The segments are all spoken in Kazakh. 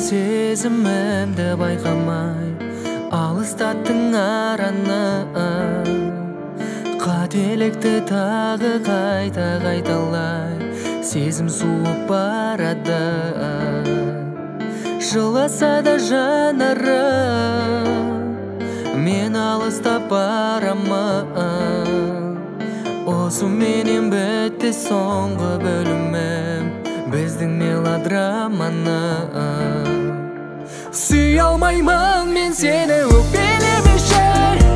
сезімімді байқамай алыстаттың араны. Қателікті тағы қайталай сезім суып барады. Жыласа да жанары мен алыстап барамын. Осы менен бітті соңғы бөлімім біздің мелодраманы. Сүй алмаймын мен сені өкпелемеші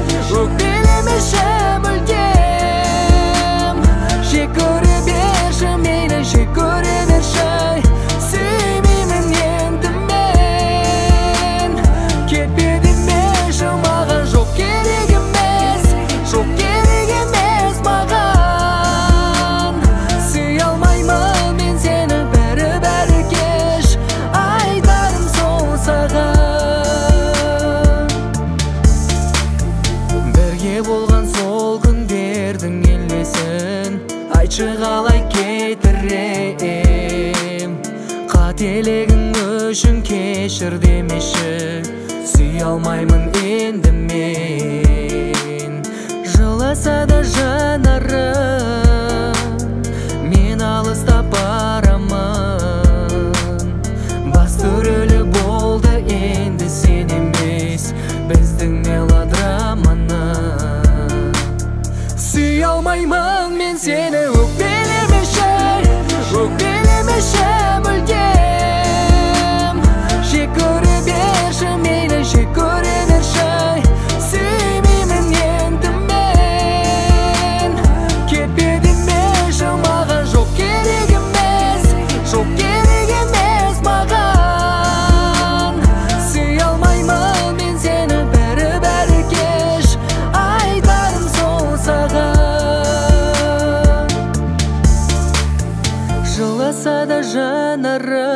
мүлдем. Жек көре берші мені, жек көре берші. Сүймеймін енді мен, кетпе демеші маған. Жоқ керек емес, жоқ керек емес маған. Сүй алмаймын мен сені бәрі кеш, айтарым сол саған. Бірге болған сол күндердің елесін айтшы қалай кетірем. Қателігің үшін кешір демеші, сүй алмаймын енді мен. Жыласа да жанары мен алыстап барамын. Басты рөлі болды енді сен емес біздің мелодраманы. Сүй алмаймын мен сені өкпелемеші мүлдем. Жек көре берші мені, жек көре берші. Сүймеймін енді мен, кетпе демеші маған. Жоқ керек емес, жоқ керек емес маған. Сүй алмаймын мен сені бәрі кеш, айтарым сол саған. Жыласа да жанары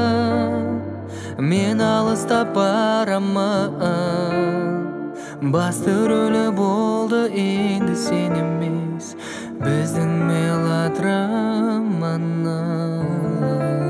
мен алыстап барамын. Басты рөлі болды енді сен емес біздің мелодраманы.